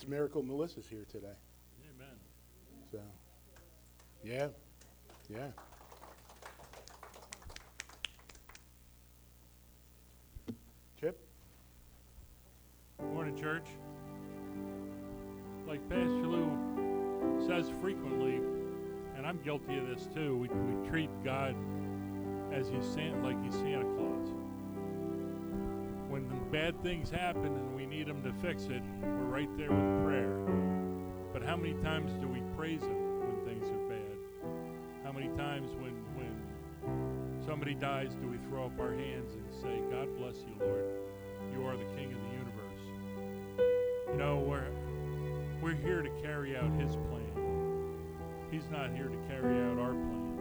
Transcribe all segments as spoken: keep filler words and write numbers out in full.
It's a miracle Melissa's here today. Amen. So, yeah, yeah. Chip? Morning, church. Like Pastor Lou says frequently, and I'm guilty of this too, we, we treat God as he's Santa, like he's Santa Claus. When the bad things happen and we need him to fix it, we're right there with prayer. But how many times do we praise him when things are bad? How many times when, when somebody dies do we throw up our hands and say, God bless you, Lord. You are the King of the universe. You know, we're, we're here to carry out his plan. He's not here to carry out our plan.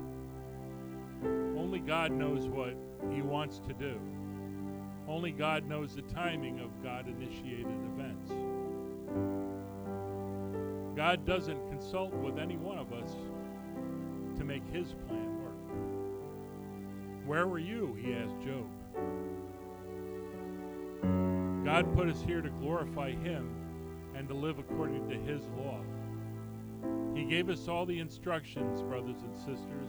Only God knows what he wants to do. Only God knows the timing of God-initiated events. God doesn't consult with any one of us to make his plan work. Where were you? He asked Job. God put us here to glorify him and to live according to his law. He gave us all the instructions, brothers and sisters.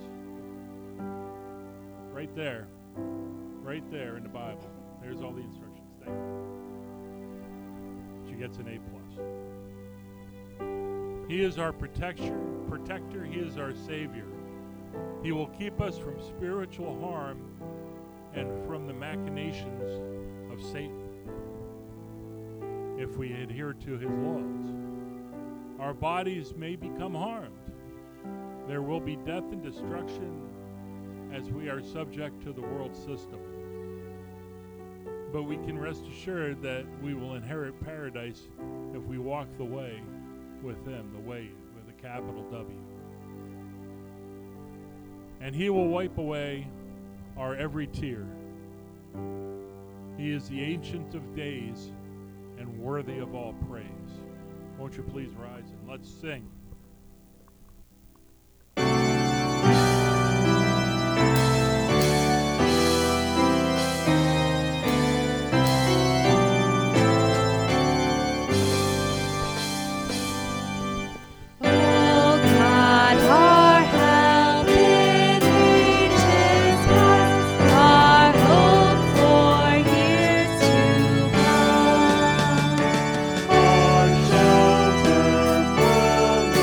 Right there. Right there in the Bible. There's all the instructions. Thank you. She gets an A plus. He is our protection, protector. He is our Savior. He will keep us from spiritual harm and from the machinations of Satan if we adhere to his laws. Our bodies may become harmed. There will be death and destruction as we are subject to the world system. But we can rest assured that we will inherit paradise if we walk the way with him, the way with a capital W. And he will wipe away our every tear. He is the Ancient of Days and worthy of all praise. Won't you please rise and let's sing. Our shelter from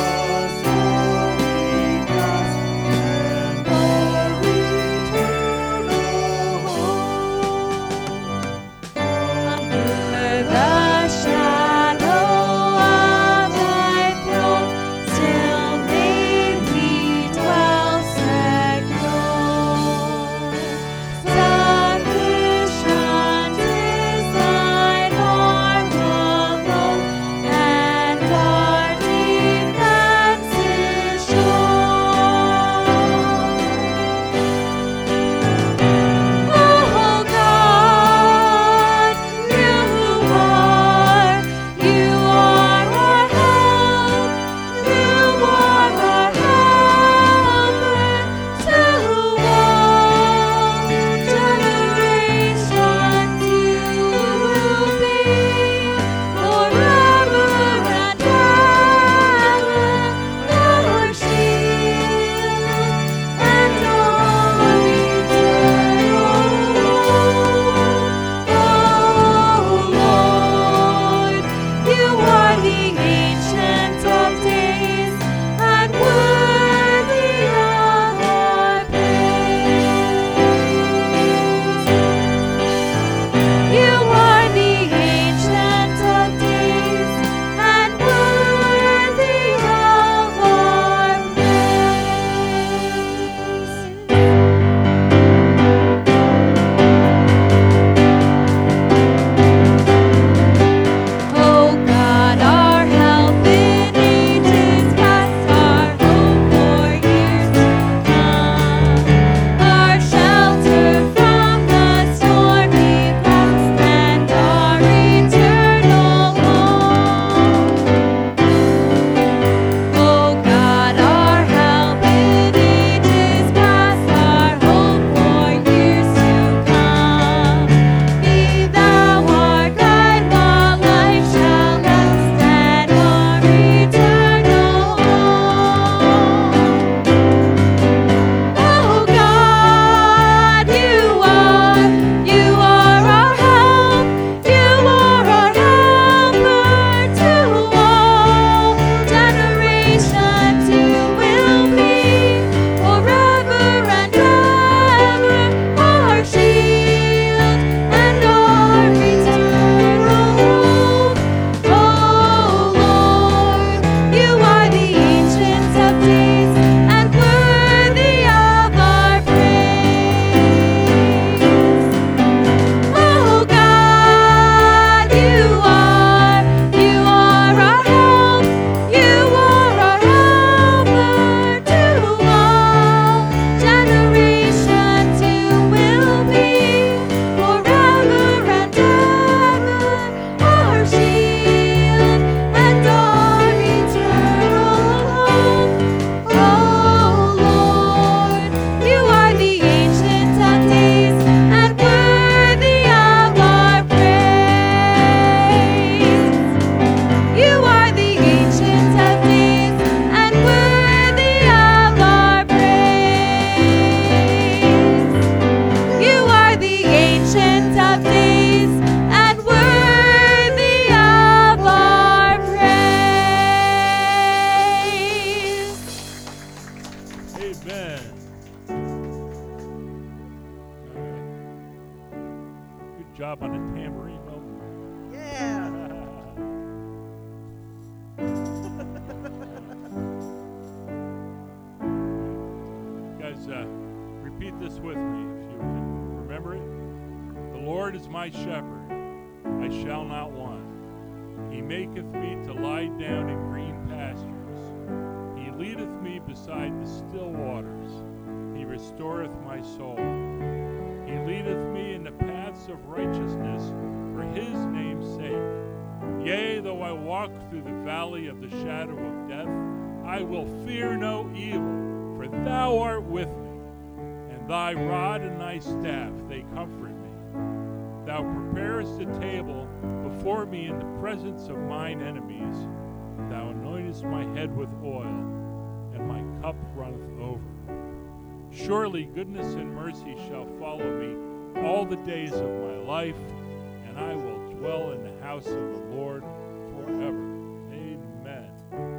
is my shepherd, I shall not want. He maketh me to lie down in green pastures. He leadeth me beside the still waters. He restoreth my soul. He leadeth me in the paths of righteousness for his name's sake. Yea, though I walk through the valley of the shadow of death, I will fear no evil, for thou art with me, and thy rod and thy staff, they comfort me. Thou preparest a table before me in the presence of mine enemies. Thou anointest my head with oil, and my cup runneth over. Surely goodness and mercy shall follow me all the days of my life, and I will dwell in the house of the Lord forever. Amen.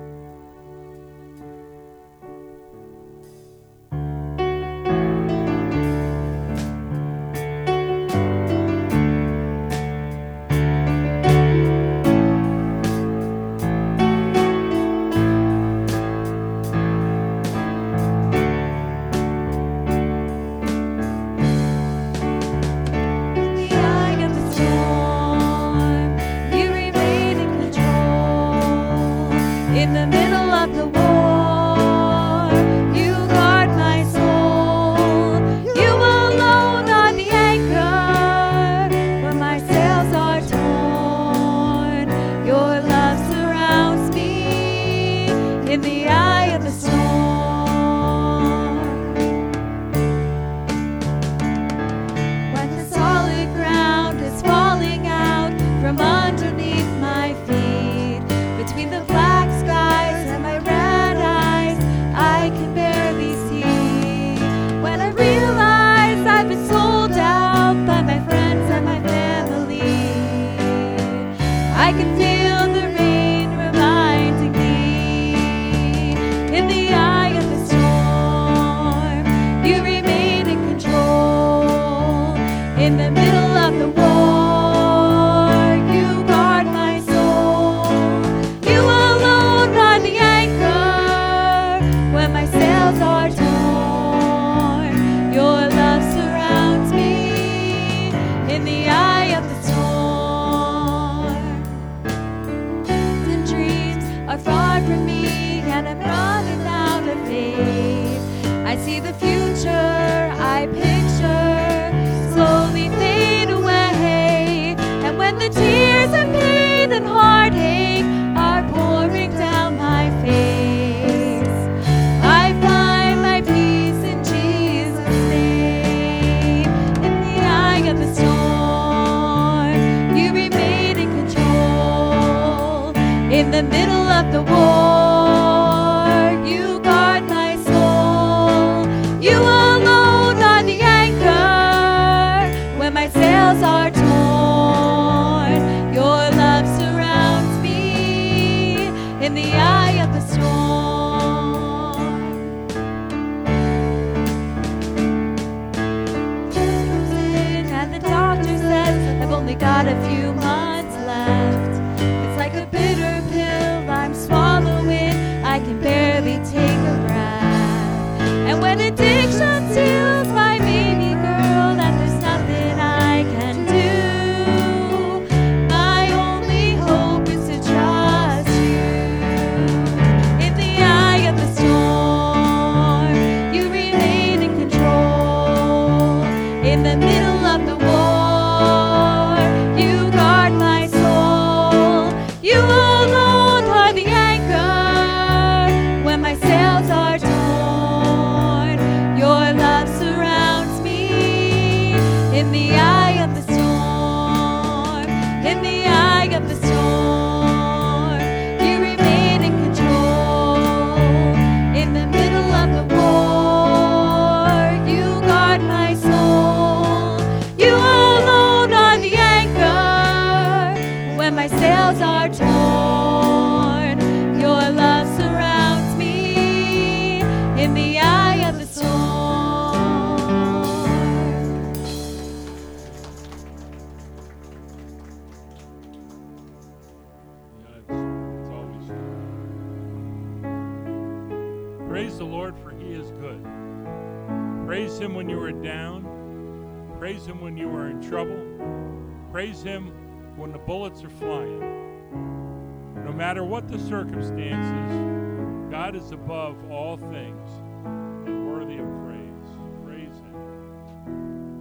In the middle of the war, you guard my soul. You alone are the anchor when my sails are torn. Your love surrounds me in the eye of the storm. When the solid ground is falling out from underneath my feet, between the black skies and my red eyes, I can barely see. When I realize I've been sold out by my friends and my family, I can feel the rain reminding me. In the eye of the storm, you remain in control. In the middle of the war, you guard my soul. You alone are the anchor when my sails are torn. Your love surrounds me in the eye of the storm. The dreams are far from me, and I'm running out of faith. I see the future I picture slowly fade away, and when the tears of pain and heartache are pouring down my face, I find my peace in Jesus' name. In the eye of the storm, you remain in control. In the middle of the war, you guard my soul. You alone are the anchor when my sails are torn. Your love surrounds me in the eye of the storm. And the doctor says I've only got a few months left. It's like a bitter pill I'm swallowing. I can barely take a breath. And when addiction steals my baby girl, and there's nothing I can do, my only hope is to trust you. In the eye of the storm, you remain in control. In the middle of the war, you guard my soul. You alone are the anchor when my sails are torn. Your love surrounds me in the eye of the storm. In the eye of the storm, you remain in control. In the middle of the war, you guard my soul. You alone are the anchor when my sails are torn. Your love surrounds me in the eye of the storm. Yeah, it's, it's always true. Praise the Lord, for he is good. Praise him when you are down. Praise him when you are in trouble. Praise Him when the bullets are flying. No matter what the circumstances, God is above all things and worthy of praise. Praise Him.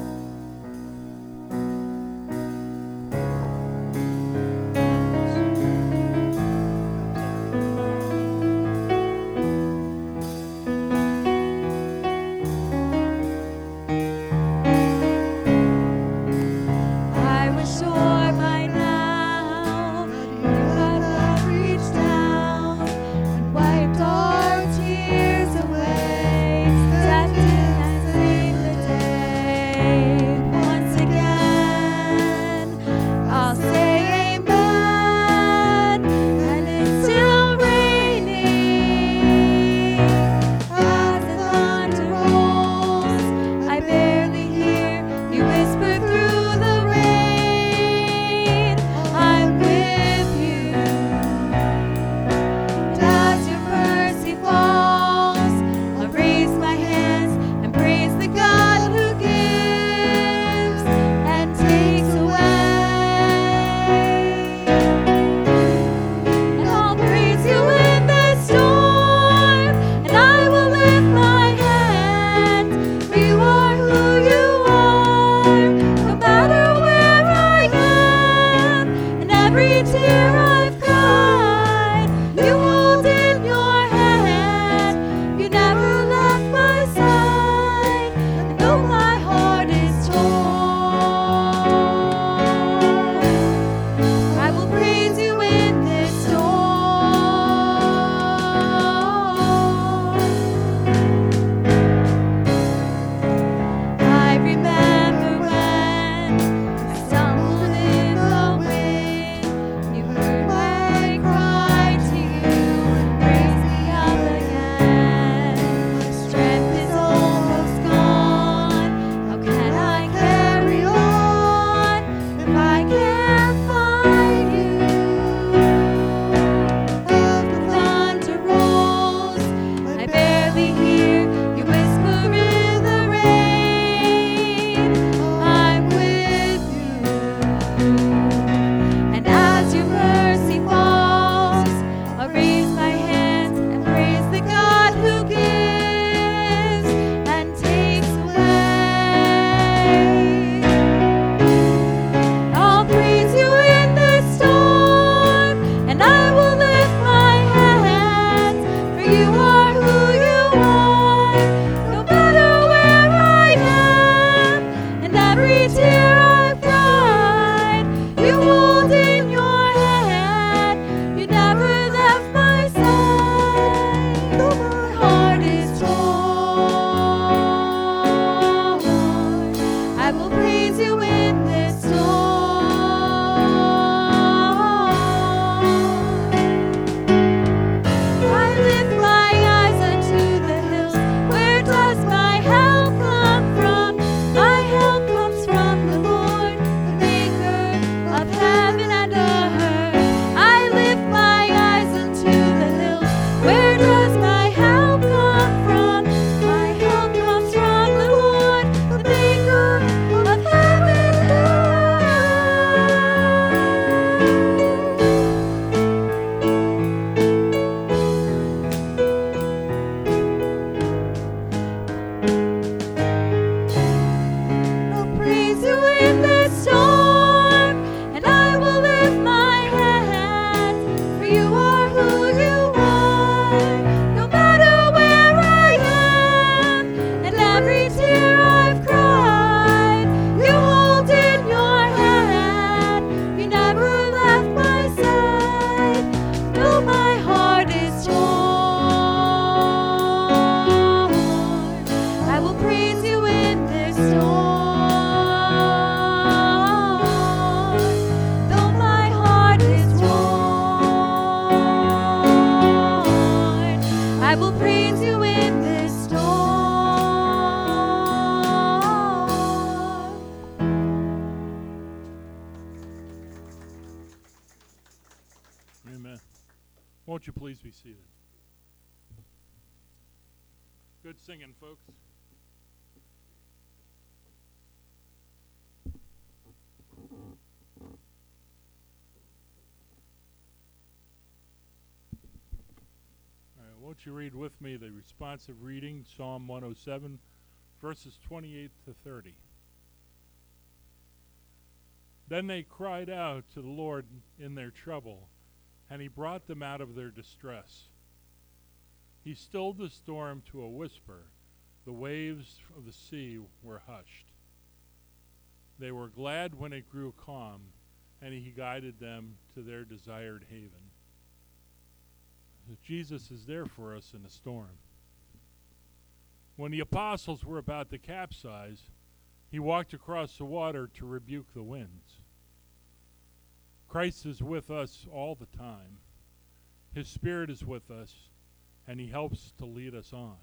I was sure by now you had reached down and wiped our tears away. Stepped in and saved the day. Once again, I'll say amen, and it's still raining as the thunder rolls. I barely hear you whisper through the rain. I'm with you. And as your mercy falls, I'll raise my hands and praise the God who gives and takes away. And I'll praise you in the storm, and I will lift my hands, for you are who you are, no matter where I am, and every tear I've cried, you hold in your hand. You never left my side, and though my heart is torn, I will praise you in this storm. I remember when I stumbled in the wind. You heard my cry to you and raised me up again. My strength is almost gone. How can I carry on if I can't find you? As the thunder rolls, I barely hear you whisper in the rain. I'm with you. And as your mercy falls, I'll raise my hands and praise the God who gives and takes away. I'll praise you in the storm, and I will lift my hands, for you are who you are, no matter where I am, and every tear I've cried, you hold in your hand. You never left my side, though my heart is torn. I will praise you in this storm. I lift my eyes unto the hills. Where does my help come from? My help comes from the Lord, the maker of heaven and earth. I lift my eyes unto the hills. Where does my help come from? My help comes from the Lord, the maker of heaven and earth. I'll praise you in this storm, and I will lift my hands, for you are who you are, no matter where I am, and every tear I've cried, you hold in your hand. You never left my side, though my heart is torn. I will praise you in this storm, though my heart is torn. I will praise you in this storm. Amen. Won't you please be seated? Good singing, folks. won't you read with me the responsive reading, Psalm one oh seven, verses twenty-eight to thirty. Then they cried out to the Lord in their trouble, and he brought them out of their distress. He stilled the storm to a whisper. The waves of the sea were hushed. They were glad when it grew calm, and he guided them to their desired haven. Jesus is there for us in the storm. When the apostles were about to capsize, he walked across the water to rebuke the winds. Christ is with us all the time. His Spirit is with us, and he helps to lead us on.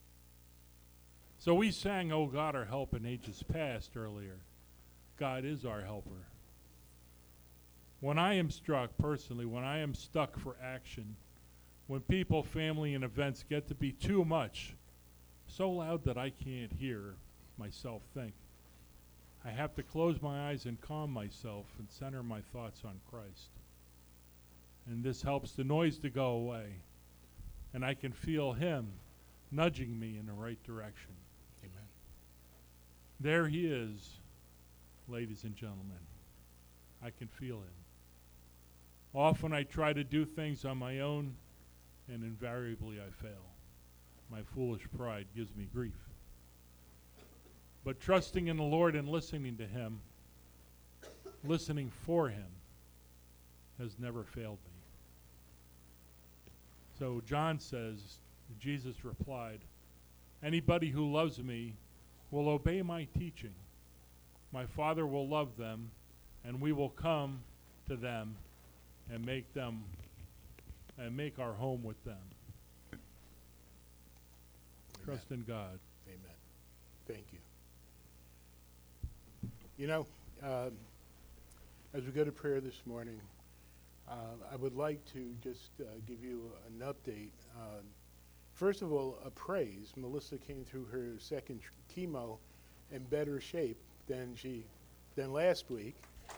So we sang, "O God, our help in ages past," earlier. God is our helper. When I am struck, personally, when I am stuck for action, when people, family, and events get to be too much, so loud that I can't hear myself think, I have to close my eyes and calm myself and center my thoughts on Christ. And this helps the noise to go away, and I can feel him nudging me in the right direction. Amen. There he is, ladies and gentlemen. I can feel him. Often I try to do things on my own, and invariably I fail. My foolish pride gives me grief. But trusting in the Lord and listening to him, listening for him, has never failed me. So John says, Jesus replied, "Anybody who loves me will obey my teaching. My Father will love them, and we will come to them and make them and make our home with them." Amen. Trust in God. Amen. Thank you. You know, um, as we go to prayer this morning, uh, I would like to just uh, give you an update. Um, first of all, a praise. Melissa came through her second tr- chemo in better shape than she than last week.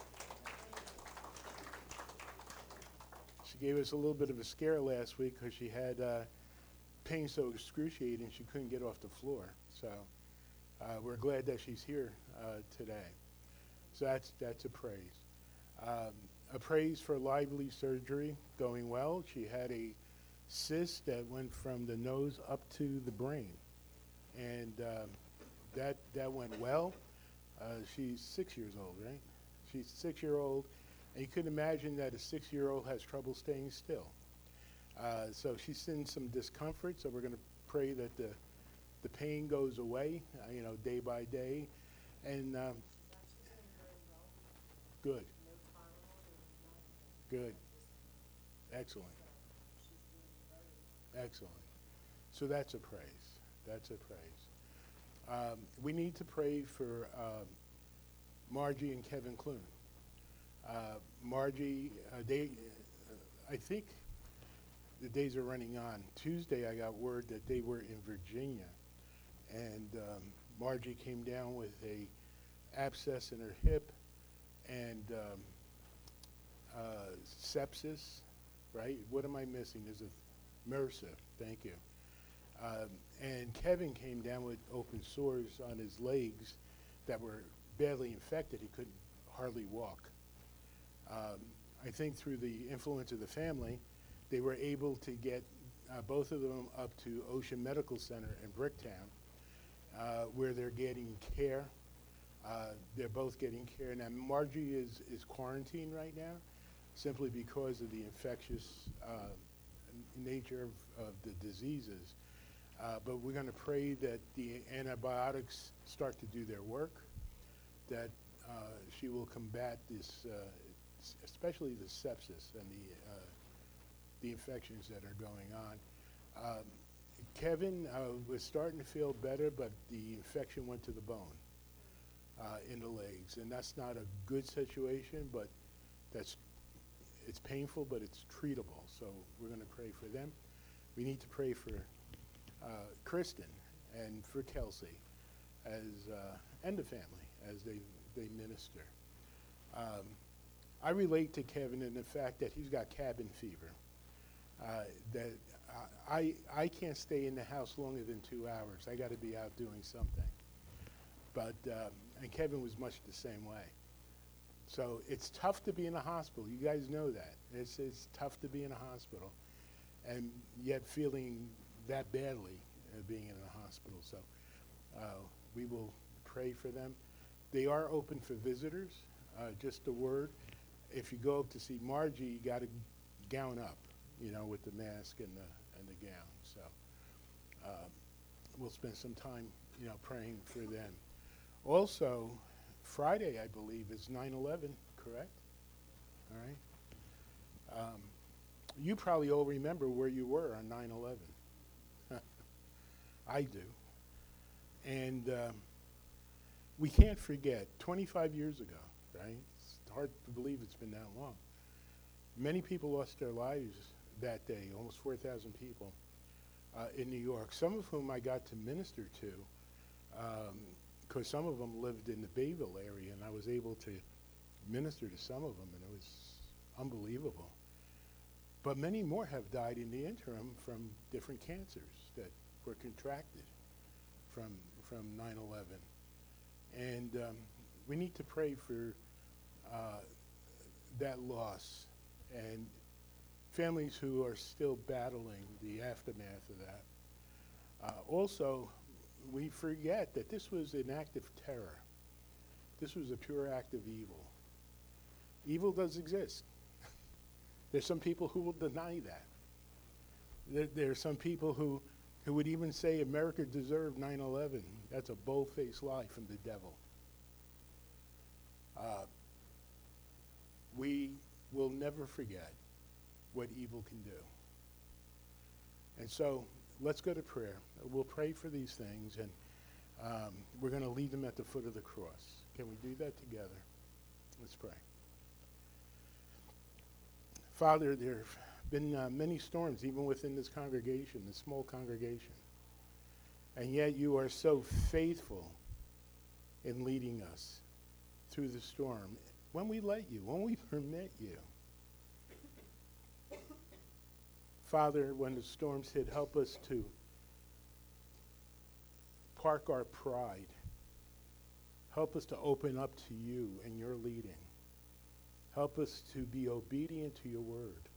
She gave us a little bit of a scare last week because she had uh, pain so excruciating she couldn't get off the floor. So uh, we're glad that she's here uh, today. So that's that's a praise. Um, a praise for lively surgery going well. She had a cyst that went from the nose up to the brain, and um, that that went well. Uh, she's six years old, right? She's six year old, and you could imagine that a six year old has trouble staying still. Uh, so she's in some discomfort. So we're going to pray that the the pain goes away, uh, you know, day by day, and. Um, Good. Good. Excellent. Excellent. So that's a praise. That's a praise. Um, we need to pray for um, Margie and Kevin Clune. Uh, Margie, uh, they, uh, I think the days are running on. Tuesday I got word that they were in Virginia, and um, Margie came down with a abscess in her hip, and um, uh, sepsis, right? What am I missing? There's a MRSA, thank you. Um, and Kevin came down with open sores on his legs that were badly infected. He couldn't hardly walk. Um, I think through the influence of the family, they were able to get uh, both of them up to Ocean Medical Center in Bricktown, uh, where they're getting care. Uh, they're both getting care. Now, Margie is, is quarantined right now simply because of the infectious uh, nature of, of the diseases. Uh, but we're going to pray that the antibiotics start to do their work, that uh, she will combat this, uh, s- especially the sepsis and the, uh, the infections that are going on. Um, Kevin uh, was starting to feel better, but the infection went to the bone. Uh, in the legs, and that's not a good situation, but that's it's painful, but it's treatable. So we're going to pray for them. We need to pray for uh, Kristen and for Kelsey, as uh, and the family as they they minister. Um, I relate to Kevin in the fact that he's got cabin fever. Uh, that I, I can't stay in the house longer than two hours. I got to be out doing something. But, um, and Kevin was much the same way. So it's tough to be in a hospital. You guys know that. It's, it's tough to be in a hospital. And yet feeling that badly uh, being in a hospital. So uh, we will pray for them. They are open for visitors. Uh, just a word. If you go up to see Margie, you got to gown up, you know, with the mask and the and the gown. So um, we'll spend some time, you know, praying for them. Also, Friday, I believe, is nine eleven, correct? All right. Um, you probably all remember where you were on nine eleven. I do. And um, we can't forget, twenty-five years ago, right? It's hard to believe it's been that long. Many people lost their lives that day, almost four thousand people uh, in New York, some of whom I got to minister to, because um, some of them lived in the Bayville area, and I was able to minister to some of them, and it was unbelievable. But many more have died in the interim from different cancers that were contracted from from nine eleven. And um, we need to pray for uh, that loss and families who are still battling the aftermath of that. Uh, also, we forget that this was an act of terror. This was a pure act of evil. Evil does exist. There's some people who will deny that. There, there are some people who, who would even say America deserved nine eleven. That's a bold-faced lie from the devil. Uh, we will never forget what evil can do. And so let's go to prayer. We'll pray for these things, and um, we're going to leave them at the foot of the cross. Can we do that together? Let's pray. Father, there have been uh, many storms, even within this congregation, this small congregation. And yet you are so faithful in leading us through the storm. When we let you, when we permit you. Father, when the storms hit, help us to park our pride. Help us to open up to you and your leading. Help us to be obedient to your word.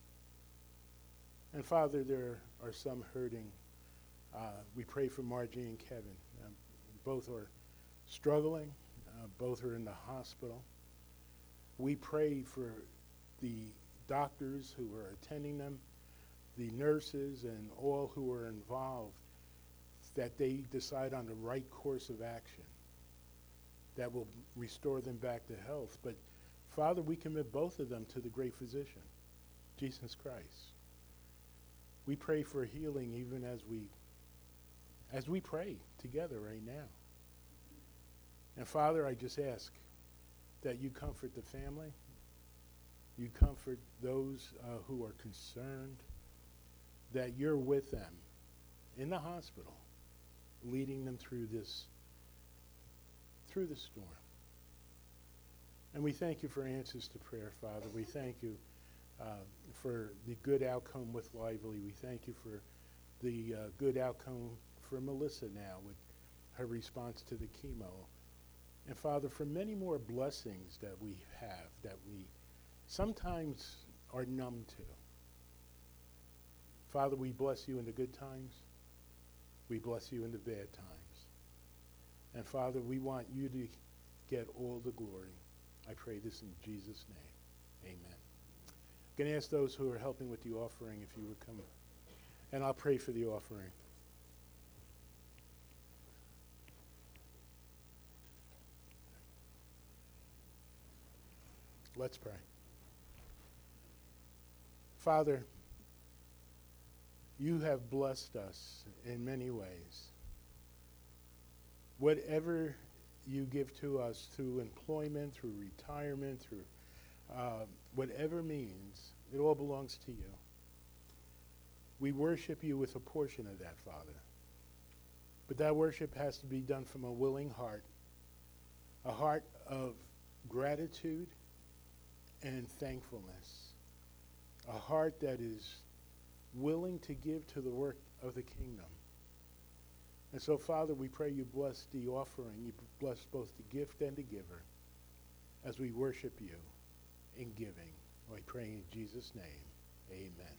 And Father, there are some hurting. Uh, we pray for Margie and Kevin. Um, both are struggling. Uh, both are in the hospital. We pray for the doctors who are attending them, the nurses, and all who are involved, that they decide on the right course of action that will restore them back to health. But Father, we commit both of them to the great physician, Jesus Christ. We pray for healing even as we as we pray together right now. And Father, I just ask that you comfort the family. You comfort those uh, who are concerned, that you're with them in the hospital, leading them through this, through the storm. And we thank you for answers to prayer, Father. We thank you uh, for the good outcome with Lively. We thank you for the uh, good outcome for Melissa now with her response to the chemo. And Father, for many more blessings that we have that we sometimes are numb to. Father, we bless you in the good times. We bless you in the bad times. And Father, we want you to get all the glory. I pray this in Jesus' name. Amen. I'm going to ask those who are helping with the offering if you would come. And I'll pray for the offering. Let's pray. Father, you have blessed us in many ways. Whatever you give to us through employment, through retirement, through uh, whatever means, it all belongs to you. We worship you with a portion of that, Father. But that worship has to be done from a willing heart, a heart of gratitude and thankfulness, a heart that is willing to give to the work of the kingdom. And so, Father, we pray you bless the offering, you bless both the gift and the giver as we worship you in giving. I pray in Jesus' name, amen.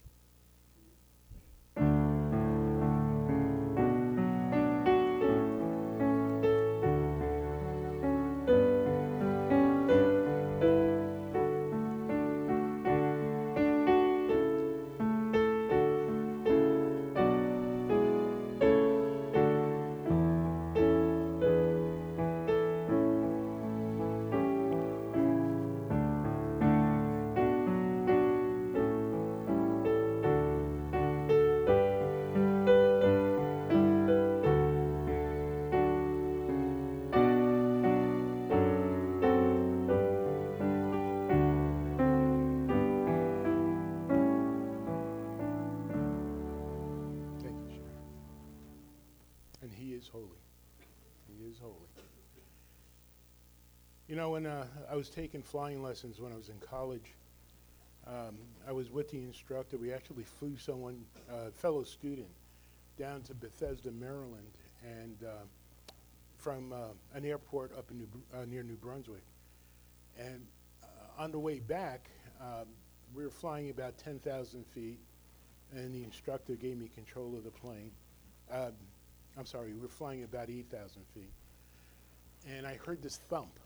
Holy. He is holy. You know, when uh, I was taking flying lessons when I was in college, um, I was with the instructor. We actually flew someone, a uh, fellow student, down to Bethesda, Maryland, and uh, from uh, an airport up in New, uh, near New Brunswick. And uh, on the way back, um, we were flying about ten thousand feet, and the instructor gave me control of the plane. Uh, I'm sorry, we were flying about eight thousand feet. And I heard this thump.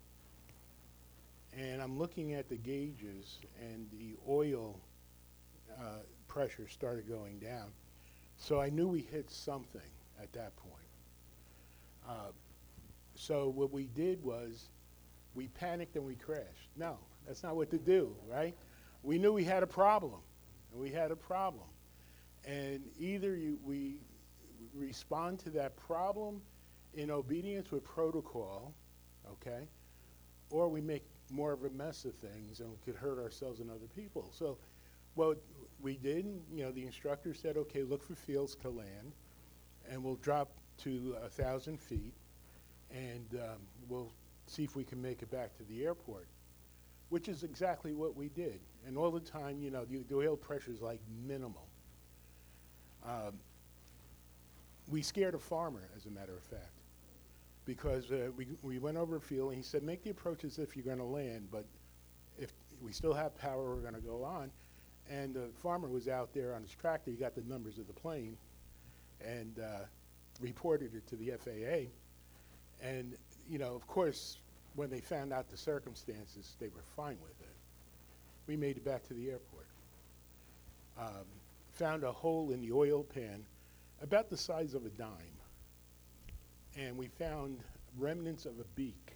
And I'm looking at the gauges, and the oil uh, pressure started going down. So I knew we hit something at that point. Uh, so what we did was we panicked and we crashed. No, that's not what to do, right? We knew we had a problem, and we had a problem. And either you, we respond to that problem in obedience with protocol, okay, or we make more of a mess of things and could hurt ourselves and other people. So what we did, you know, the instructor said, okay, look for fields to land, and we'll drop to a thousand feet, and um, we'll see if we can make it back to the airport, which is exactly what we did. And all the time, you know, the, the oil pressure is like minimal. Um, we scared a farmer, as a matter of fact, because uh, we, we went over a field, and he said, make the approach as if you're going to land, but if we still have power, we're going to go on. And the farmer was out there on his tractor. He got the numbers of the plane and uh, reported it to the F A A. And, you know, of course, when they found out the circumstances, they were fine with it. We made it back to the airport. Um, found a hole in the oil pan about the size of a dime. And we found remnants of a beak.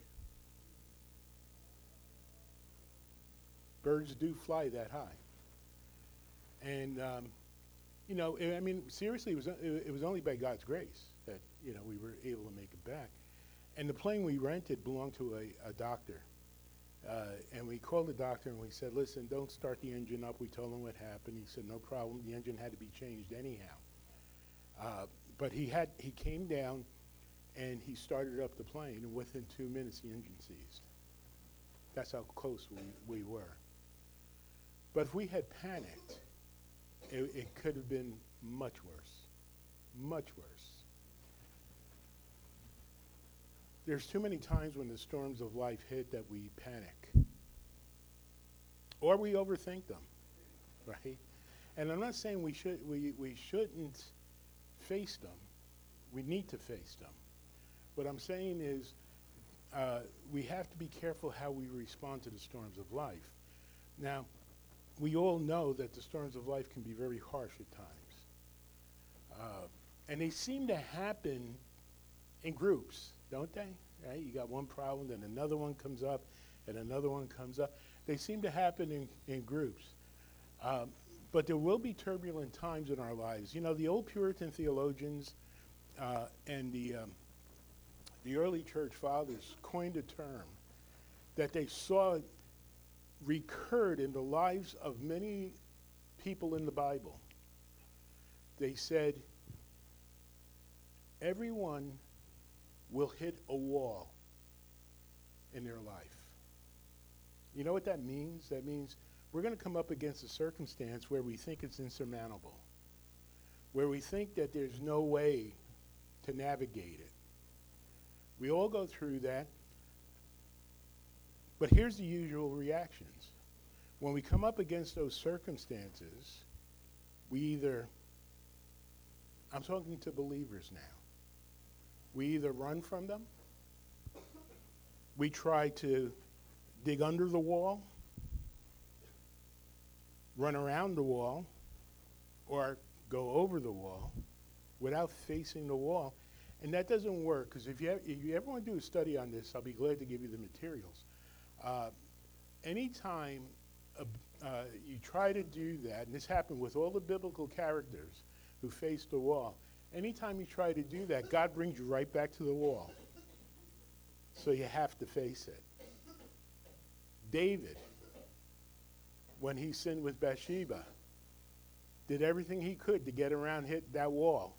Birds do fly that high. And, um, you know, I I mean, seriously, it was, it, it was only by God's grace that, you know, we were able to make it back. And the plane we rented belonged to a, a doctor. Uh, and we called the doctor and we said, listen, don't start the engine up. We told him what happened. He said, no problem. The engine had to be changed anyhow. Uh, but he had, he came down and he started up the plane, and within two minutes the engine seized. That's how close we, we were. But if we had panicked, it, it could have been much worse, much worse. There's too many times when the storms of life hit that we panic. Or we overthink them, right? And I'm not saying we, should, we, we shouldn't face them. We need to face them. What I'm saying is uh, we have to be careful how we respond to the storms of life. Now, we all know that the storms of life can be very harsh at times. Uh, and they seem to happen in groups, don't they? Right? You got one problem, then another one comes up, and another one comes up. They seem to happen in, in groups. Um, but there will be turbulent times in our lives. You know, the old Puritan theologians uh, and the, um, the early church fathers coined a term that they saw recurred in the lives of many people in the Bible. They said, everyone will hit a wall in their life. You know what that means? That means we're we're going to come up against a circumstance where we think it's insurmountable, where we think that there's no way to navigate it. We all go through that. But here's the usual reactions. When we come up against those circumstances, we either, I'm talking to believers now, we either run from them, we try to dig under the wall, run around the wall, or go over the wall without facing the wall. And that doesn't work, because if you, have, if you ever want to do a study on this, I'll be glad to give you the materials. Uh, anytime uh, uh, you try to do that, and this happened with all the biblical characters who faced the wall, anytime you try to do that, God brings you right back to the wall. So you have to face it. David, when he sinned with Bathsheba, did everything he could to get around hit that wall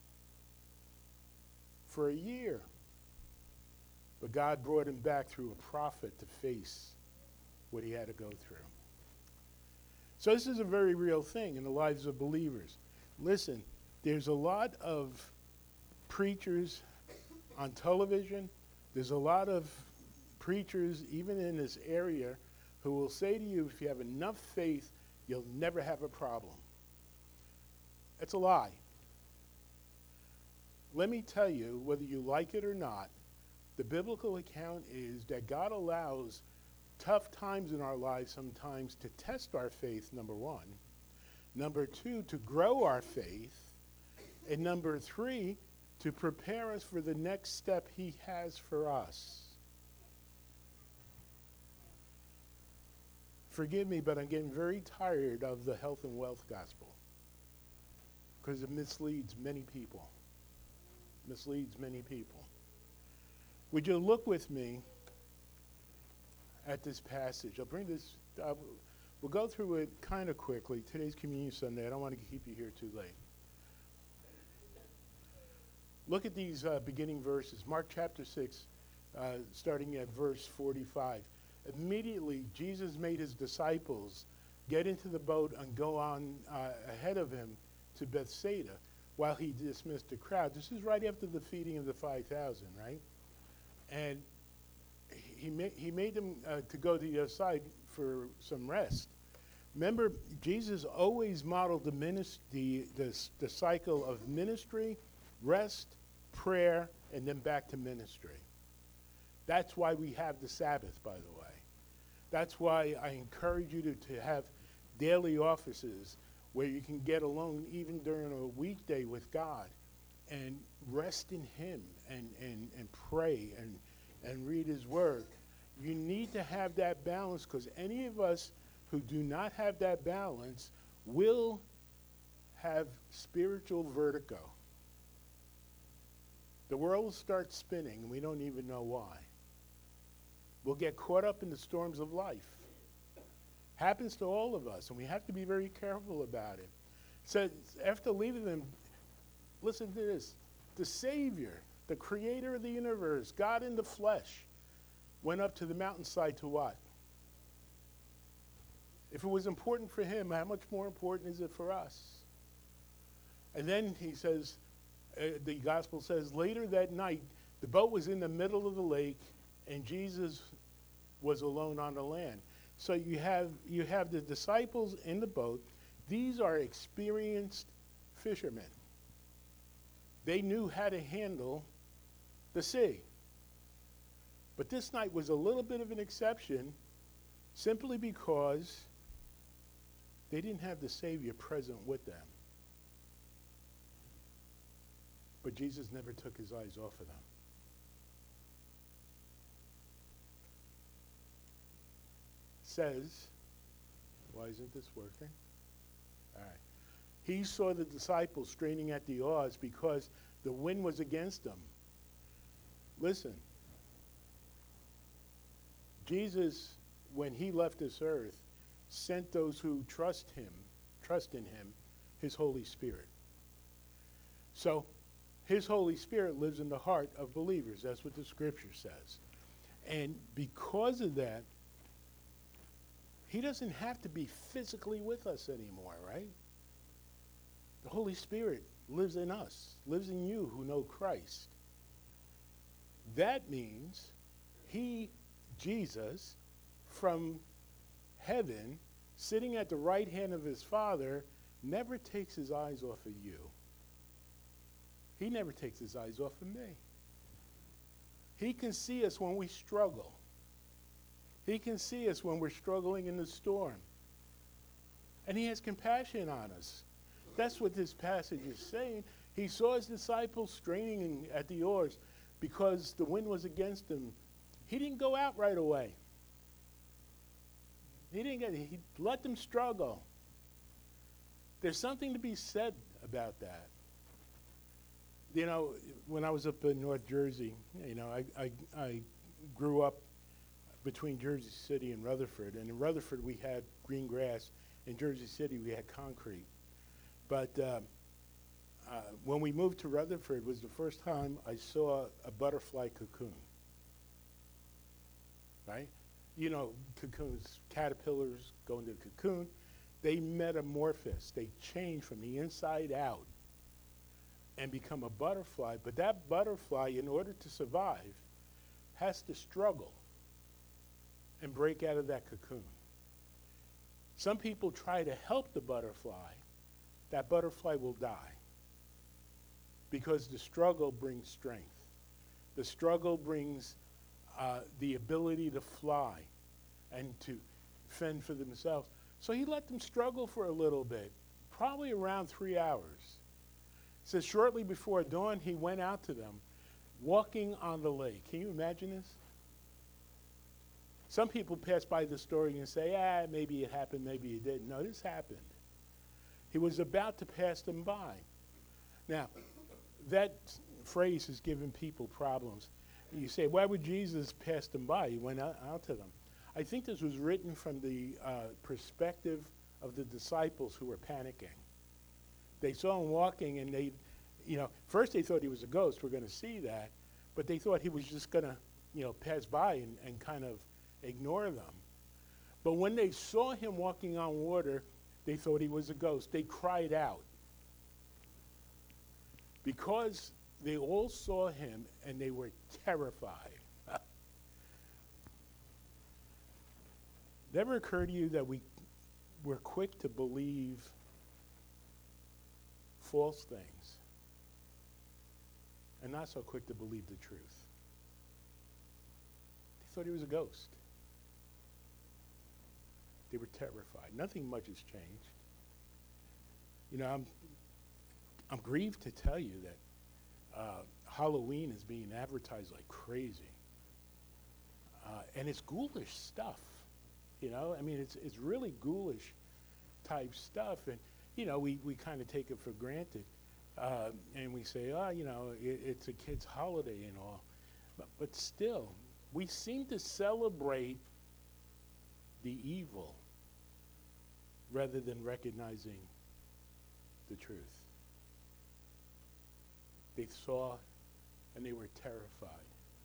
for a year. But God brought him back through a prophet to face what he had to go through. So this is a very real thing in the lives of believers. Listen, there's a lot of preachers on television. There's a lot of preachers, even in this area, who will say to you, if you have enough faith, you'll never have a problem. That's a lie. Let me tell you, whether you like it or not, the biblical account is that God allows tough times in our lives sometimes to test our faith, number one. Number two, to grow our faith. And number three, to prepare us for the next step he has for us. Forgive me, but I'm getting very tired of the health and wealth gospel because it misleads many people. Misleads many people. Would you look with me at this passage? I'll bring this, uh, we'll go through it kind of quickly. Today's Communion Sunday. I don't want to keep you here too late. Look at these uh, beginning verses. Mark chapter six, uh, starting at verse forty-five. Immediately, Jesus made his disciples get into the boat and go on uh, ahead of him to Bethsaida while he dismissed the crowd. This is right after the feeding of the five thousand, right? And he, ma- he made them uh, to go to the other side for some rest. Remember, Jesus always modeled the, minis- the, the, the cycle of ministry, rest, prayer, and then back to ministry. That's why we have the Sabbath, by the way. That's why I encourage you to, to have daily offices where you can get alone even during a weekday with God and rest in him and, and, and pray and, and read his word. You need to have that balance, because any of us who do not have that balance will have spiritual vertigo. The world will start spinning and we don't even know why. We'll get caught up in the storms of life. Happens to all of us, and we have to be very careful about it. So after leaving them, listen to this. The Savior, the creator of the universe, God in the flesh, went up to the mountainside to what? If it was important for him, how much more important is it for us? And then he says, uh, the gospel says, later that night, the boat was in the middle of the lake, and Jesus was alone on the land. So you have you have the disciples in the boat. These are experienced fishermen. They knew how to handle the sea. But this night was a little bit of an exception simply because they didn't have the Savior present with them. But Jesus never took his eyes off of them. Says, why isn't this working? All right. He saw the disciples straining at the oars because the wind was against them. Listen, Jesus, when he left this earth, sent those who trust him, trust in him, his Holy Spirit. So his Holy Spirit lives in the heart of believers. That's what the scripture says. And because of that, He doesn't have to be physically with us anymore, right? The Holy Spirit lives in us, lives in you who know Christ. That means he, Jesus, from heaven, sitting at the right hand of his Father, never takes his eyes off of you. He never takes his eyes off of me. He can see us when we struggle. He can see us when we're struggling in the storm. And he has compassion on us. That's what this passage is saying. He saw his disciples straining at the oars because the wind was against them. He didn't go out right away. He didn't get, he let them struggle. There's something to be said about that. You know, when I was up in North Jersey, you know, I, I, I grew up between Jersey City and Rutherford. And in Rutherford, we had green grass. In Jersey City, we had concrete. But uh, uh, when we moved to Rutherford was the first time I saw a butterfly cocoon. Right? You know, cocoons, caterpillars go into the cocoon. They metamorphose. They change from the inside out and become a butterfly. But that butterfly, in order to survive, has to struggle and break out of that cocoon. Some people try to help the butterfly. That butterfly will die because the struggle brings strength. The struggle brings uh, the ability to fly and to fend for themselves. So he let them struggle for a little bit, probably around three hours. It says shortly before dawn, he went out to them, walking on the lake. Can you imagine this? Some people pass by the story and say, ah, maybe it happened, maybe it didn't. No, this happened. He was about to pass them by. Now, that phrase has given people problems. You say, why would Jesus pass them by? He went out, out to them. I think this was written from the uh, perspective of the disciples who were panicking. They saw him walking and they, you know, first they thought he was a ghost. We're going to see that. But they thought he was just going to, you know, pass by and, and kind of ignore them. But when they saw him walking on water, they thought he was a ghost. They cried out. Because they all saw him and they were terrified. Never occurred to you that we we're quick to believe false things and not so quick to believe the truth? They thought he was a ghost. They were terrified. Nothing much has changed. You know, I'm I'm grieved to tell you that uh, Halloween is being advertised like crazy, uh, and it's ghoulish stuff. You know, I mean, it's it's really ghoulish type stuff, and you know, we, we kind of take it for granted, uh, and we say, oh, you know, it, it's a kid's holiday and all, but, but still, we seem to celebrate the evil rather than recognizing the truth. They saw and they were terrified.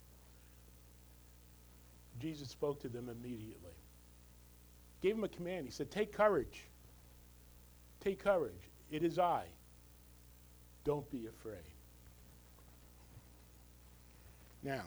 Jesus spoke to them immediately. Gave them a command. He said, take courage. Take courage. It is I. Don't be afraid. Now,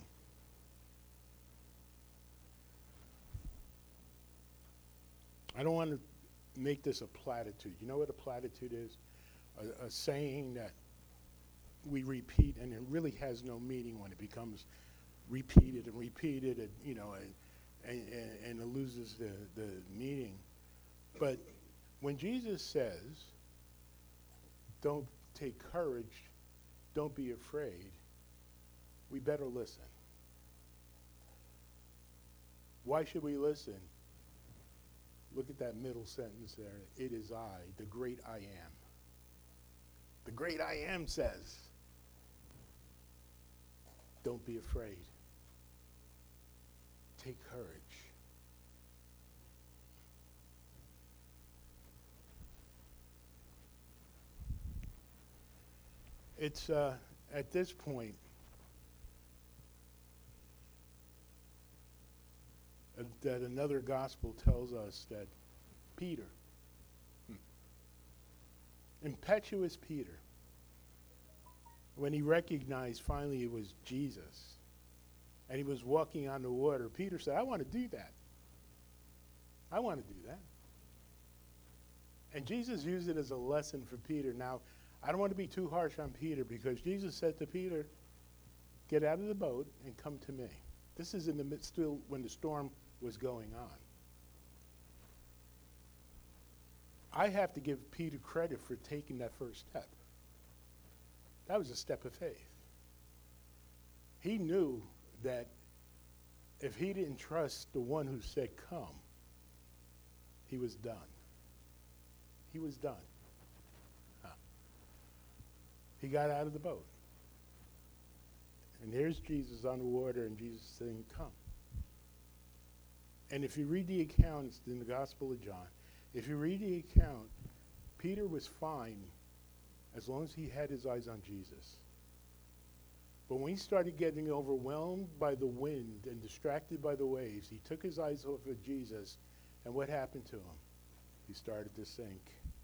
I don't want to make this a platitude. You know what a platitude is? A, a saying that we repeat, and it really has no meaning when it becomes repeated and repeated, and you know, and and, and it loses the, the meaning. But when Jesus says, "Don't take courage, don't be afraid," we better listen. Why should we listen? Look at that middle sentence there. It is I, the great I am. The great I am says, don't be afraid. Take courage. It's uh, at this point, uh, that another gospel tells us that Peter, hmm, impetuous Peter, when he recognized finally it was Jesus and he was walking on the water, Peter said, I want to do that. I want to do that. And Jesus used it as a lesson for Peter. Now, I don't want to be too harsh on Peter because Jesus said to Peter, get out of the boat and come to me. This is in the midst, still when the storm was going on. I have to give Peter credit for taking that first step. That was a step of faith. He knew that if he didn't trust the one who said come, he was done. He was done. Huh. He got out of the boat. And there's Jesus on the water, and Jesus saying, come. And if you read the accounts in the Gospel of John, if you read the account, Peter was fine as long as he had his eyes on Jesus. But when he started getting overwhelmed by the wind and distracted by the waves, he took his eyes off of Jesus, and what happened to him? He started to sink.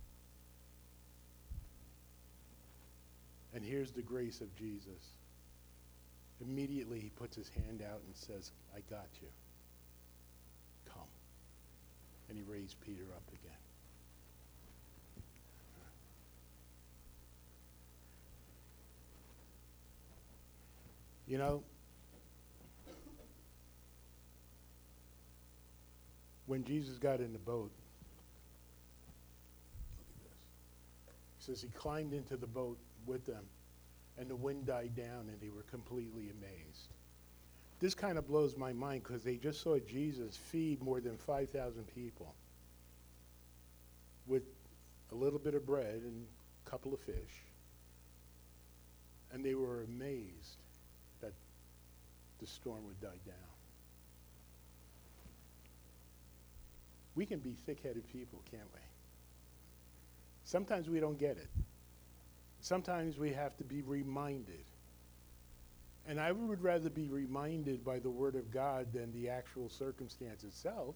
And here's the grace of Jesus. Immediately he puts his hand out and says, I got you. Come. And he raised Peter up again. You know, when Jesus got in the boat, look at this. He says he climbed into the boat with them, and the wind died down, and they were completely amazed. This kind of blows my mind because they just saw Jesus feed more than five thousand people with a little bit of bread and a couple of fish. And they were amazed that the storm would die down. We can be thick-headed people, can't we? Sometimes we don't get it. Sometimes we have to be reminded. And I would rather be reminded by the Word of God than the actual circumstance itself.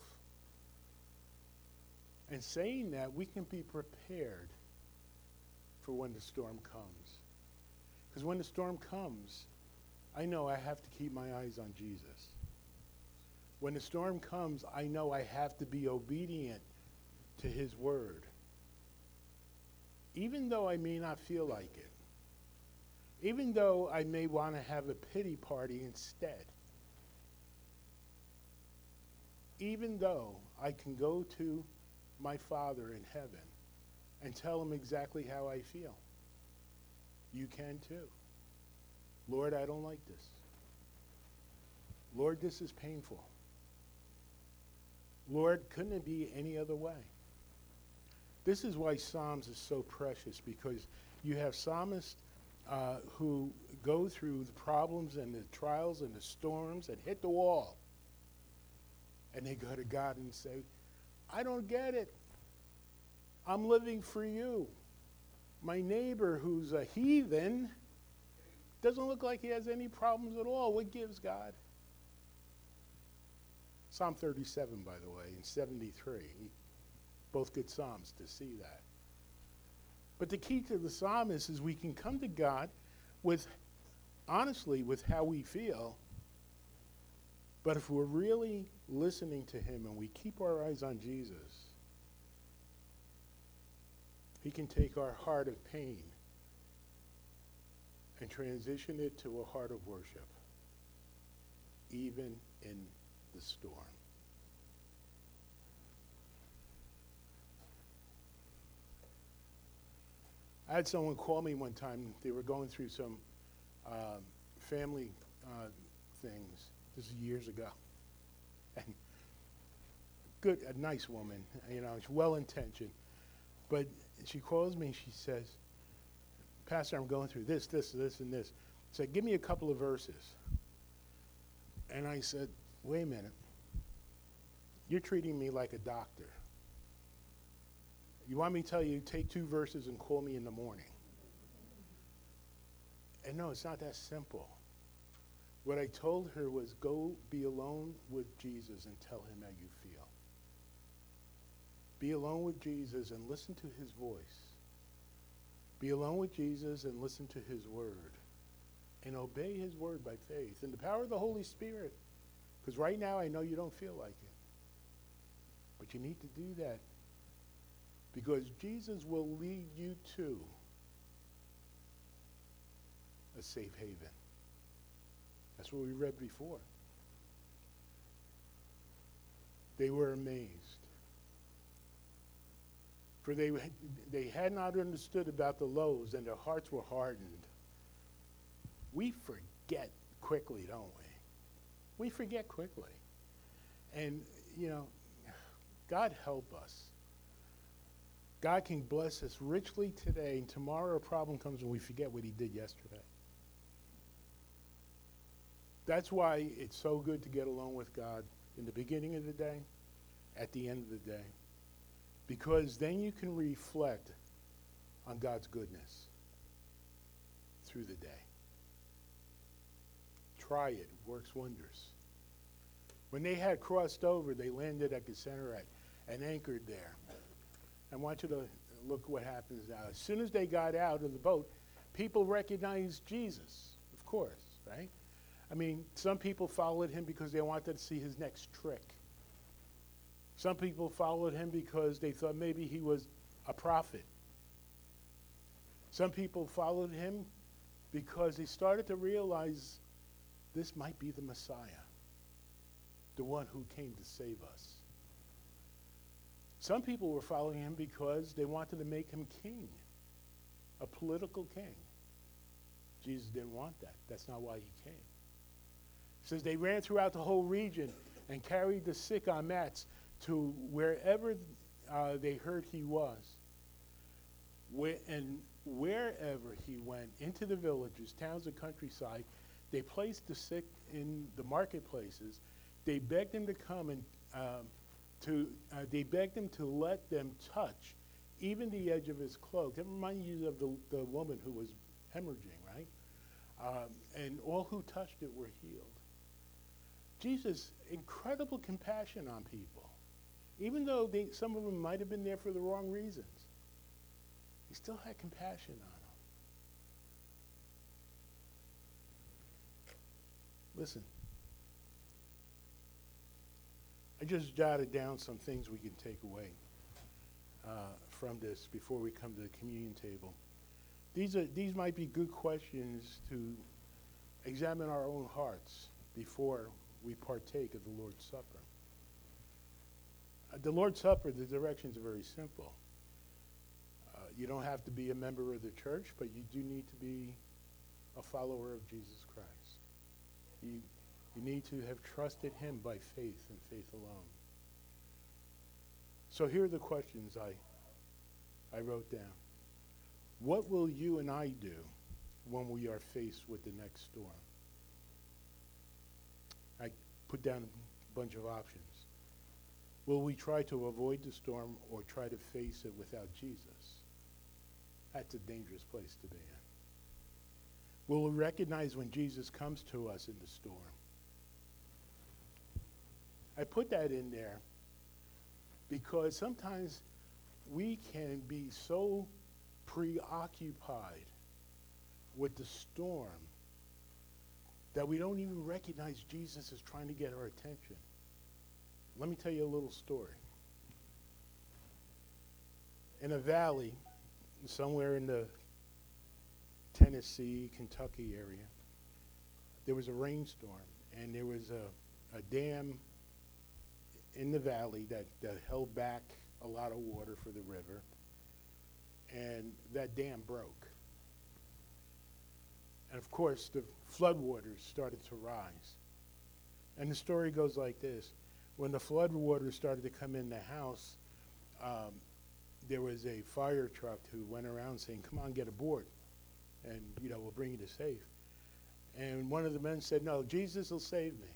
And saying that, we can be prepared for when the storm comes. Because when the storm comes, I know I have to keep my eyes on Jesus. When the storm comes, I know I have to be obedient to his word. Even though I may not feel like it. Even though I may want to have a pity party instead. Even though I can go to my Father in heaven and tell him exactly how I feel. You can too. Lord, I don't like this. Lord, this is painful. Lord, couldn't it be any other way? This is why Psalms is so precious, because you have psalmists uh, who go through the problems and the trials and the storms and hit the wall. And they go to God and say, I don't get it. I'm living for you. My neighbor who's a heathen doesn't look like he has any problems at all. What gives, God? Psalm thirty-seven, by the way, and seventy-three. Both good psalms to see that. But the key to the psalmist is we can come to God with, honestly, with how we feel. But if we're really listening to him and we keep our eyes on Jesus, he can take our heart of pain and transition it to a heart of worship, even in the storm. I had someone call me one time. They were going through some uh, family uh, things. This is years ago. And good, a nice woman, you know, she's well-intentioned. But she calls me and she says, Pastor, I'm going through this, this, this, and this. I said, give me a couple of verses. And I said, wait a minute. You're treating me like a doctor. You want me to tell you, take two verses and call me in the morning. And no, it's not that simple. What I told her was, go be alone with Jesus and tell him how you feel. Be alone with Jesus and listen to his voice. Be alone with Jesus and listen to his word. And obey his word by faith. And the power of the Holy Spirit. Because right now I know you don't feel like it. But you need to do that. Because Jesus will lead you to a safe haven. That's what we read before. They were amazed. For they, they had not understood about the loaves, and their hearts were hardened. We forget quickly, don't we? We forget quickly. And, you know, God help us. God can bless us richly today, and tomorrow a problem comes and we forget what he did yesterday. That's why it's so good to get along with God in the beginning of the day, at the end of the day. Because then you can reflect on God's goodness through the day. Try it. It works wonders. When they had crossed over, they landed at Gennesaret and anchored there. I want you to look what happens now. As soon as they got out of the boat, people recognized Jesus, of course, right? I mean, some people followed him because they wanted to see his next trick. Some people followed him because they thought maybe he was a prophet. Some people followed him because they started to realize this might be the Messiah, the one who came to save us. Some people were following him because they wanted to make him king, a political king. Jesus didn't want that. That's not why he came. It says they ran throughout the whole region and carried the sick on mats to wherever uh, they heard he was. Where, and wherever he went, into the villages, towns, and countryside, they placed the sick in the marketplaces. They begged him to come and um, to, uh, they begged him to let them touch even the edge of his cloak. That reminds you of the, the woman who was hemorrhaging, right? Um, and all who touched it were healed. Jesus, incredible compassion on people. Even though they, some of them might have been there for the wrong reasons, he still had compassion on them. Listen, I just jotted down some things we can take away uh, from this before we come to the communion table. These are these might be good questions to examine our own hearts before we partake of the Lord's Supper. Uh, the Lord's Supper, the directions are very simple. Uh, you don't have to be a member of the church, but you do need to be a follower of Jesus Christ. You, you need to have trusted him by faith and faith alone. So here are the questions I, I wrote down. What will you and I do when we are faced with the next storm? I put down a bunch of options. Will we try to avoid the storm or try to face it without Jesus? That's a dangerous place to be in. Will we recognize when Jesus comes to us in the storm? I put that in there because sometimes we can be so preoccupied with the storm that we don't even recognize Jesus is trying to get our attention. Let me tell you a little story. In a valley, somewhere in the Tennessee, Kentucky area, there was a rainstorm, and there was a, a dam in the valley that, that held back a lot of water for the river, and that dam broke. And of course, the floodwaters started to rise. And the story goes like this. When the floodwaters started to come in the house, um, there was a fire truck who went around saying, come on, get aboard, and, you know, we'll bring you to safe. And one of the men said, no, Jesus will save me.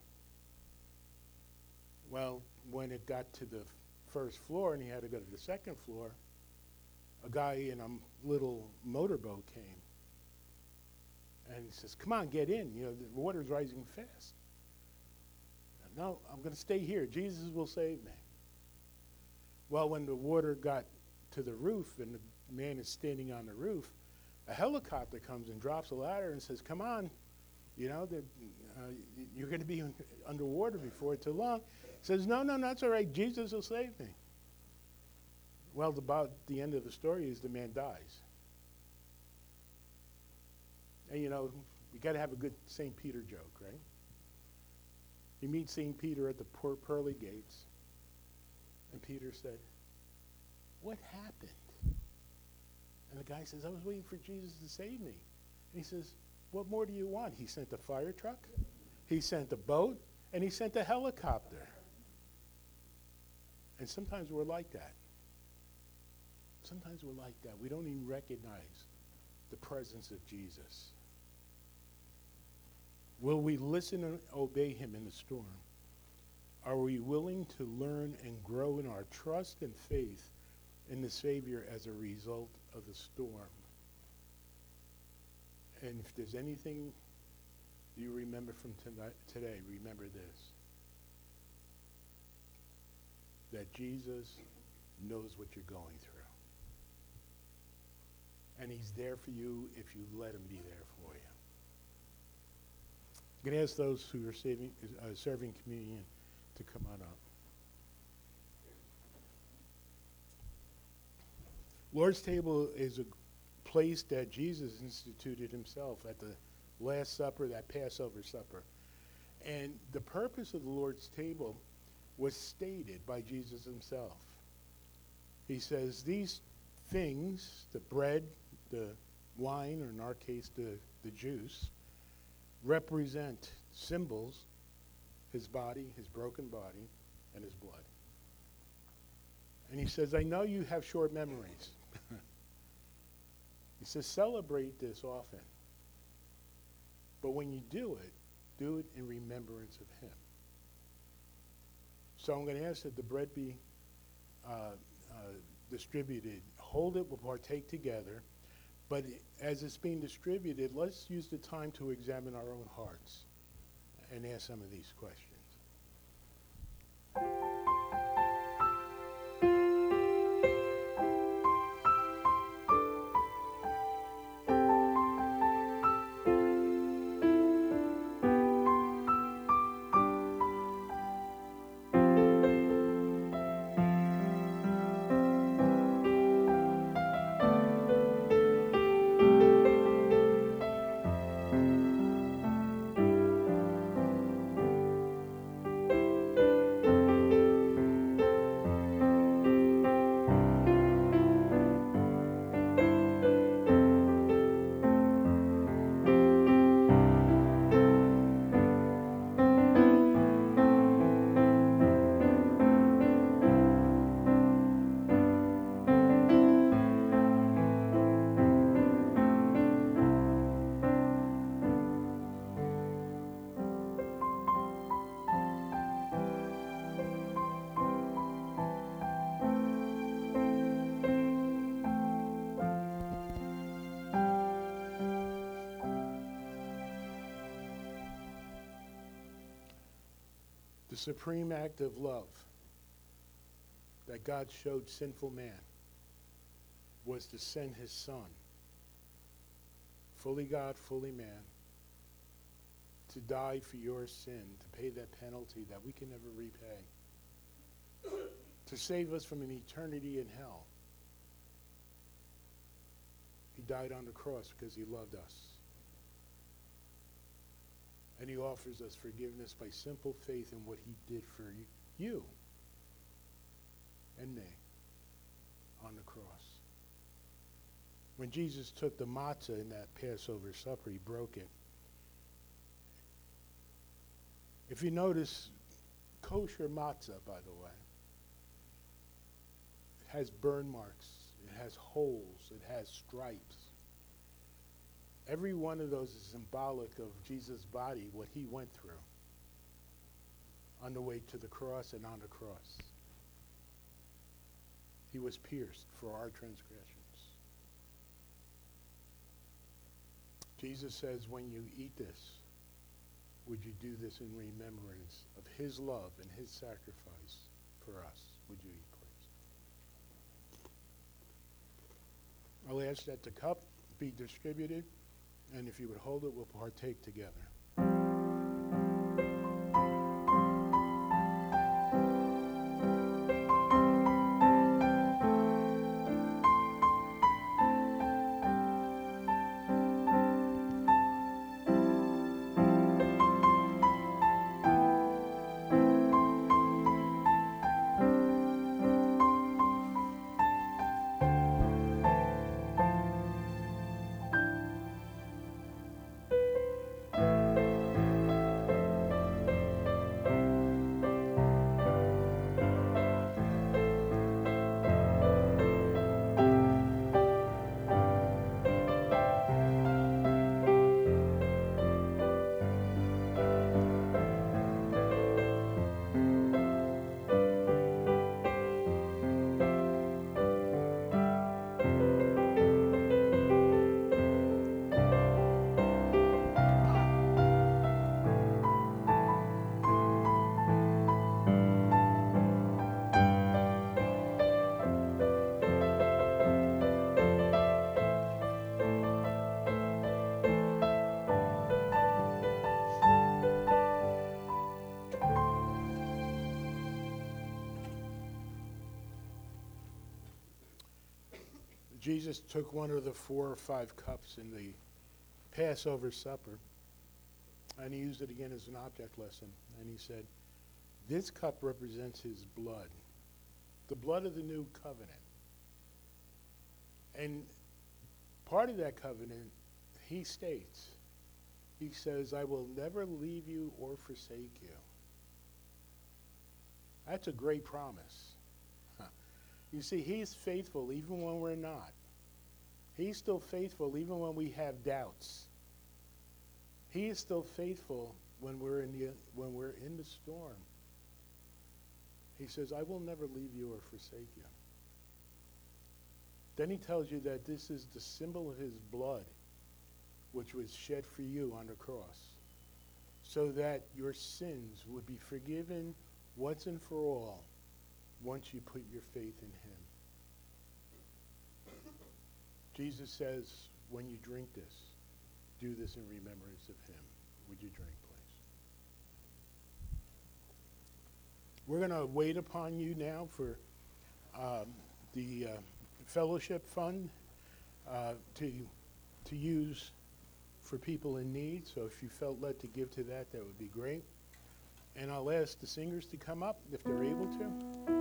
Well, when it got to the first floor and he had to go to the second floor, a guy in a little motorboat came. And he says, come on, get in. You know, the water's rising fast. No, I'm going to stay here. Jesus will save me. Well, when the water got to the roof and the man is standing on the roof, a helicopter comes and drops a ladder and says, come on, you know, the, uh, you're going to be un- underwater before too long. He says, no, no, that's all right. Jesus will save me. Well, the, about the end of the story is the man dies. And, you know, we got to have a good Saint Peter joke, right? He meets Saint Peter at the poor pearly gates. And Peter said, what happened? And the guy says, I was waiting for Jesus to save me. And he says, what more do you want? He sent a fire truck, he sent a boat, and he sent a helicopter. And sometimes we're like that. Sometimes we're like that. We don't even recognize the presence of Jesus. Will we listen and obey him in the storm? Are we willing to learn and grow in our trust and faith in the Savior as a result of the storm? And if there's anything you remember from tonight, today, remember this. That Jesus knows what you're going through. And he's there for you if you let him be there for you. I'm going to ask those who are saving, uh, serving communion to come on up. Lord's table is a place that Jesus instituted himself at the Last Supper, that Passover supper. And the purpose of the Lord's table was stated by Jesus himself. He says, these things, the bread, the wine, or in our case, the, the juice, represent symbols, his body, his broken body, and his blood. And he says, I know you have short memories. He says, celebrate this often. But when you do it, do it in remembrance of him. So I'm going to ask that the bread be uh, uh, distributed. Hold it, we'll partake together. But as it's being distributed, let's use the time to examine our own hearts and ask some of these questions. The supreme act of love that God showed sinful man was to send his son, fully God, fully man, to die for your sin, to pay that penalty that we can never repay, to save us from an eternity in hell. He died on the cross because he loved us. And he offers us forgiveness by simple faith in what he did for you and me on the cross. When Jesus took the matzah in that Passover supper, he broke it. If you notice, kosher matzah, by the way, it has burn marks, it has holes, it has stripes. Every one of those is symbolic of Jesus' body, what he went through on the way to the cross and on the cross. He was pierced for our transgressions. Jesus says, when you eat this, would you do this in remembrance of his love and his sacrifice for us? Would you eat, please? I'll ask that the cup be distributed, and if you would hold it, we'll partake together. Jesus took one of the four or five cups in the Passover supper, and he used it again as an object lesson. And he said, this cup represents his blood, the blood of the new covenant. And part of that covenant, he states, he says, I will never leave you or forsake you. That's a great promise. You see, he's faithful even when we're not. He's still faithful even when we have doubts. He is still faithful when we're in the when we're in the storm. He says, I will never leave you or forsake you. Then he tells you that this is the symbol of his blood, which was shed for you on the cross, so that your sins would be forgiven once and for all once you put your faith in him. Jesus says, when you drink this, do this in remembrance of him. Would you drink, please? We're going to wait upon you now for um, the uh, fellowship fund uh, to, to use for people in need. So if you felt led to give to that, that would be great. And I'll ask the singers to come up if they're able to.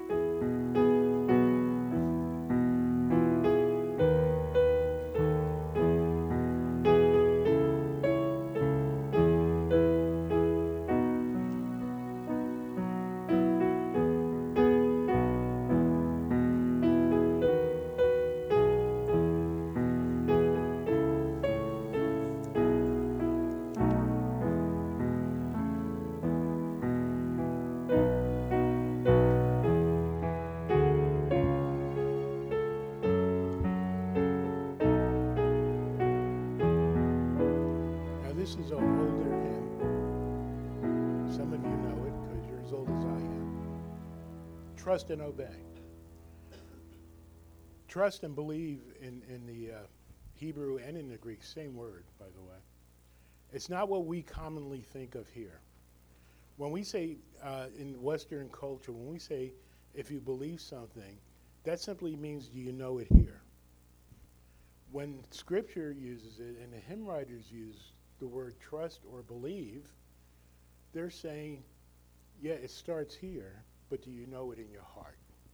This is an older hymn. Some of you know it because you're as old as I am. Trust and obey. Trust and believe in, in the uh, Hebrew and in the Greek, same word, by the way. It's not what we commonly think of here. When we say uh, in Western culture, when we say if you believe something, that simply means do you know it here. When Scripture uses it and the hymn writers use the word trust or believe, they're saying, yeah, it starts here, but do you know it in your heart?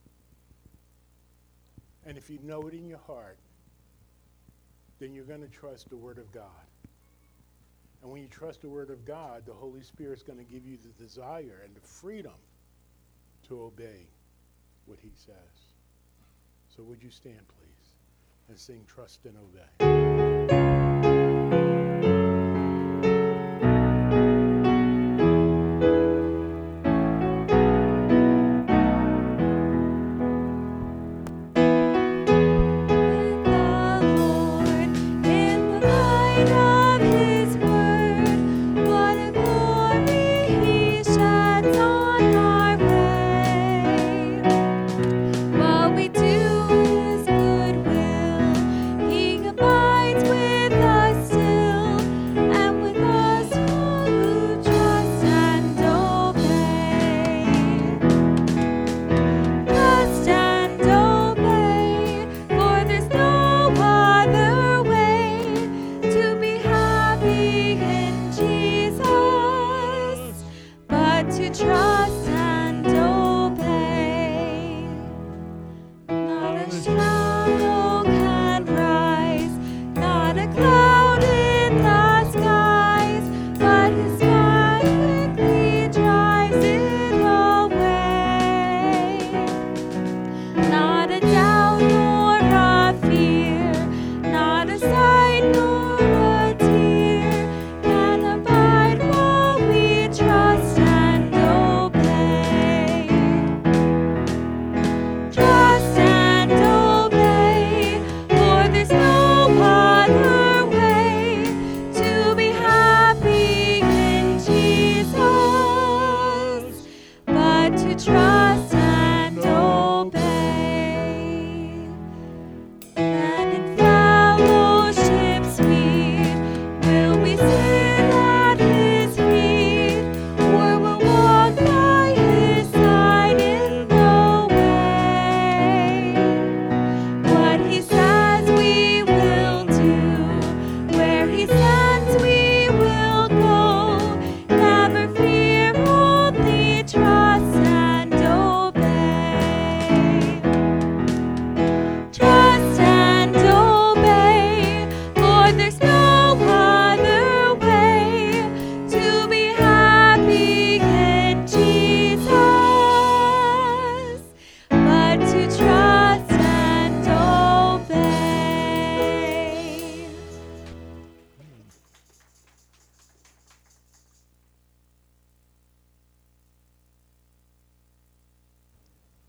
And if you know it in your heart, then you're going to trust the Word of God. And when you trust the Word of God, the Holy Spirit's going to give you the desire and the freedom to obey what he says. So would you stand, please, and sing Trust and Obey. In the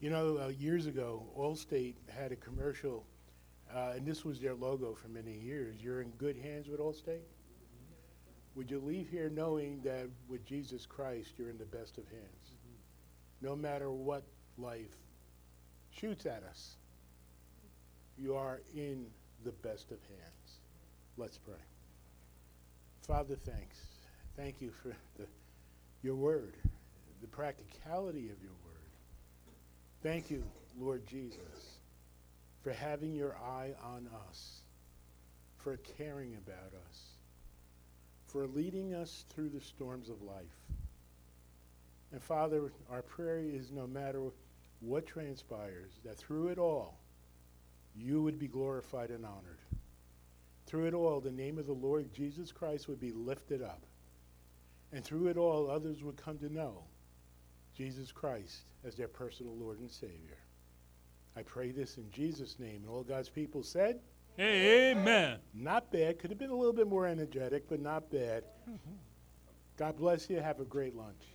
You know, uh, years ago, Allstate had a commercial, uh, and this was their logo for many years. You're in good hands with Allstate? Would you leave here knowing that with Jesus Christ, you're in the best of hands? No matter what life shoots at us, you are in the best of hands. Let's pray. Father, thanks. Thank you for the, your word, the practicality of your word. Thank you, Lord Jesus, for having your eye on us, for caring about us, for leading us through the storms of life. And Father, our prayer is no matter what transpires, that through it all, you would be glorified and honored. Through it all, the name of the Lord Jesus Christ would be lifted up. And through it all, others would come to know Jesus Christ as their personal Lord and Savior. I pray this in Jesus' name. And all God's people said, Amen. Not bad. Could have been a little bit more energetic, but not bad. God bless you. Have a great lunch.